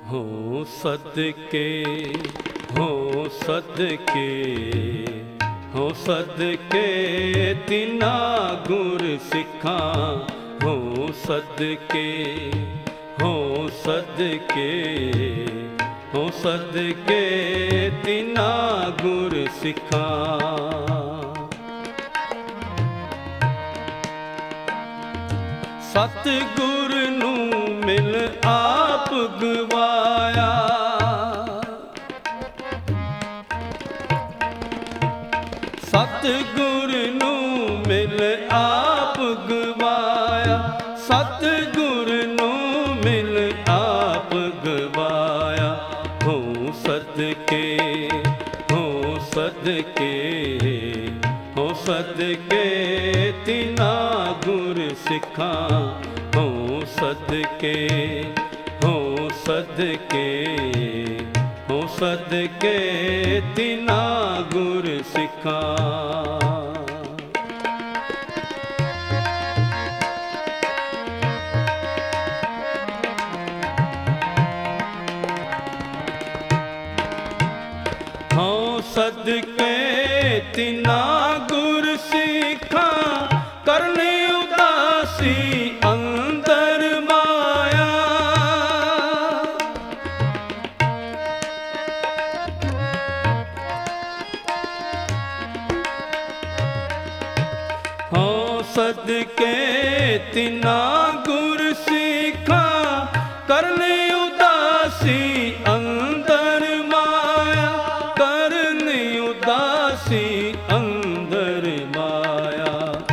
हो सदके हो सदके हो सदके तिना गुर सिखा हो सदके हो सदके हो सदके तिना गुर सिखा। सतगुर नू मिल आप गवाया, सतगुर नू मिल आप गवाया, सतगुर नू मिल आप गवाया। हो सदके हो सदके हो सदके तिना गुर सिखा। हो सदके हो सदके हो सदके तिना गुर सिखा। हो सदके तिना गुर सिखा, करने उदासी अंदर माया। हो सदके तिना गुर सिखा, करने उदासी अंदर माया, करने उदासी अंदर माया।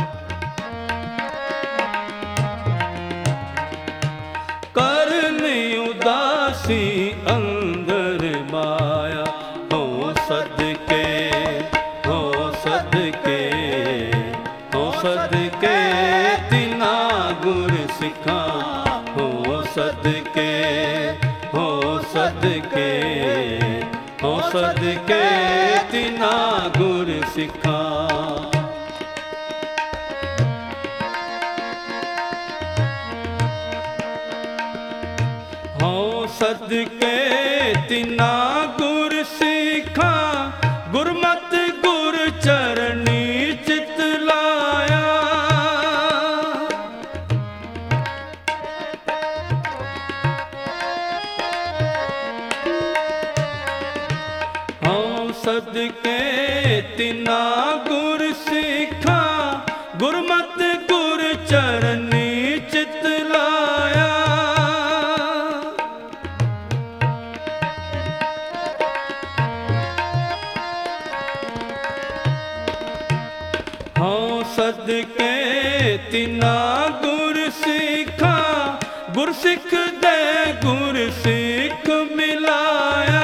करने उदासी अंदर माया। हो सदके हो सदके हो सदके तिना गुर सिखा। हो सदके हो सदके हो सदके तिना गुर सिखा। हो सदके तिना गुर सिखा, गुरमत गुर चरणी चित लाया। हो सदके तिना गुर सिखा, गुरमत गुर चरणी चित लाया। हो सदके तिना गुर सिखा, गुर सिख दे गुर सिख मिलाया।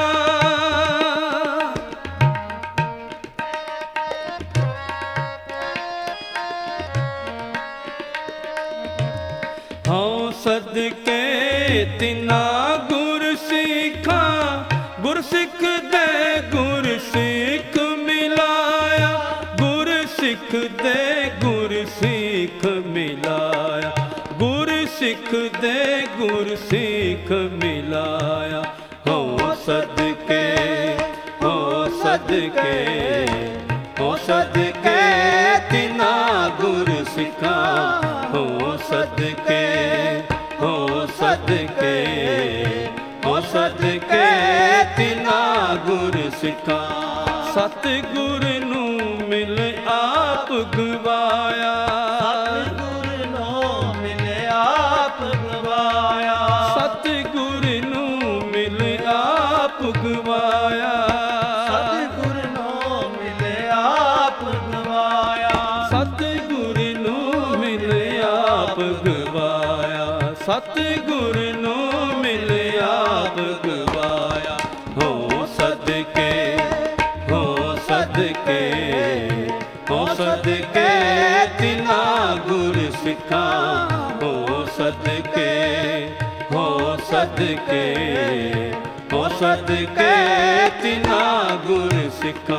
हो सदके तिना गुर सिखा, गुर सिख दे गुर सिख मिलाया। गुर सिख दे गुर सिख मिलाया, गुर सिख दे गुर सिख मिलाया। हो सदके हो सदके हो सदके तिना गुर सिखा। हो सदके हो सदके हो सदके तिना गुर सिखा। सतगुर नू मिल आप गवाया, सतगुर नू मिल आप गवाया, सतगुर नू मिल आप गवाया। सतगुर नू मिल आप गवाया, सतगुर नू मिल आप गवाया, सतगुर नू मिल आप गवाया। हो सदके हो सदके हो सदके तिना गुर सिखा। हो सदके हो सदके हो सदके तिना गुर सिखा।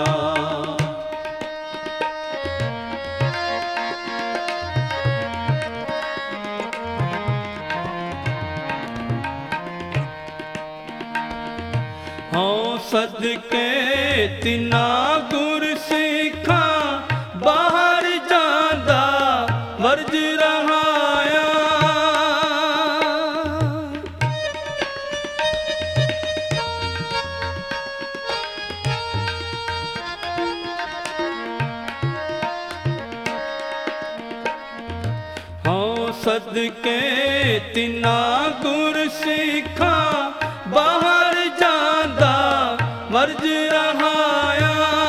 ਹਉ ਸਦਕੇ ਤਿਨਾ ਗੁਰ ਸਿੱਖਾਂ ਬਾਹਰ ਜਾਂਦਾ ਵਰਜ ਰਹਾਇਆ। ਹਉ ਸਦਕੇ ਤਿਨਾ ਗੁਰ ਸਿੱਖਾਂ ਬਾਹਰ ਜਾਂਦਾ ਵਰਜ ਰਹਾਇਆ।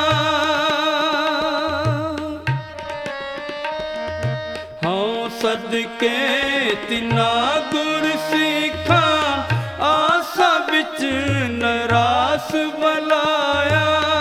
ਹਉ ਸਦਕੇ ਤਿਨਾ ਗੁਰ ਸਿੱਖਾਂ ਆਸਾ ਵਿੱਚ ਨਰਾਸ ਬਲਾਇਆ।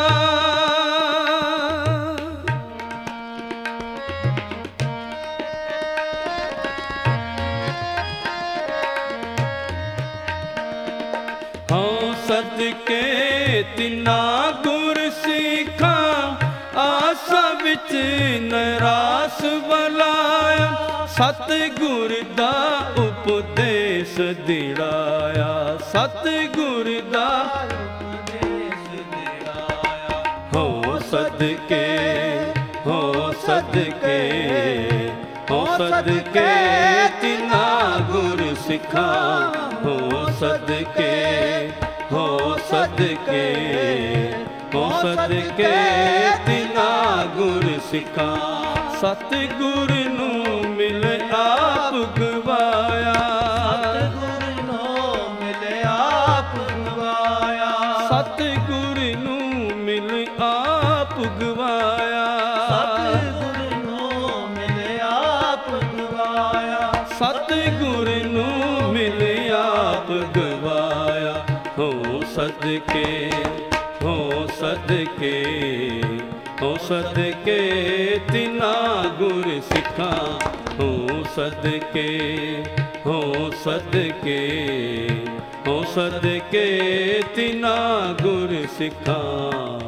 ਹਉ ਸਦਕੇ ਤਿਨਾ ਗੁਰ ਸਿੱਖਾਂ ਆਸਾ ਵਿੱਚ ਨਰਾਸ ਬਲਾਇਆ। ਸਤਿਗੁਰ ਦਾ ਉਪਦੇਸ਼ ਦਿੜਾਇਆ, ਸਤਿਗੁਰ ਦਾ ਉਪਦੇਸ਼ ਦਿੜਾਇਆ। ਹਉ ਸਦਕੇ, ਹਉ ਸਦਕੇ, ਹਉ ਸਦਕੇ ਤਿਨਾ ਗੁਰ ਸਿੱਖਾਂ। ਹਉ ਸਦਕੇ, ਹਉ ਸਦਕੇ, ਹਉ ਸਦਕੇ ਤਿਨਾ ਗੁਰ ਸਿੱਖਾਂ। ਸਤਿਗੁਰ ਨੂੰ ਮਿਲ ਆਪ ਗਵਾਇਆ, ਸਤਿਗੁਰ ਨੂੰ ਮਿਲ ਆਪ ਗਵਾਇਆ। ਸਤਿਗੁਰ ਨੂੰ ਮਿਲ ਆਪ ਗਵਾਇਆ। ਸਤਿਗੁਰ ਨੂੰ ਮਿਲ ਆਪ ਗਵਾਇਆ। ਸਤਿਗੁਰ ਨੂੰ ਮਿਲ ਆਪ ਗਵਾਇਆ। ਹਉ ਸਦਕੇ, ਹਉ ਸਦਕੇ, ਹਉ ਸਦਕੇ ਤਿਨਾ ਗੁਰ ਸਿੱਖਾਂ। ਹਉ ਸਦਕੇ, ਹਉ ਸਦਕੇ, ਹਉ ਸਦਕੇ ਤਿਨਾ ਗੁਰ ਸਿੱਖਾਂ।